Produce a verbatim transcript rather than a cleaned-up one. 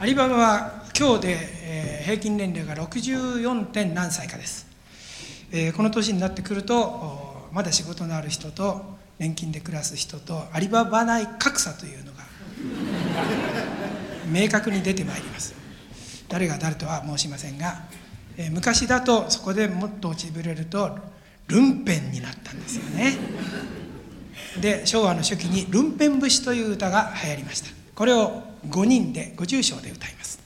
アリババは今日で、えー、平均年齢がろくじゅうよんてん何歳かです。えー、この年になってくるとまだ仕事のある人と年金で暮らす人とアリババ内格差というのが明確に出てまいります。誰が誰とは申しませんが、えー、昔だとそこでもっと落ちぶれるとルンペンになったんですよね。で、昭和の初期にルンペン節という歌が流行りました。これをごにんでご住唱で歌います。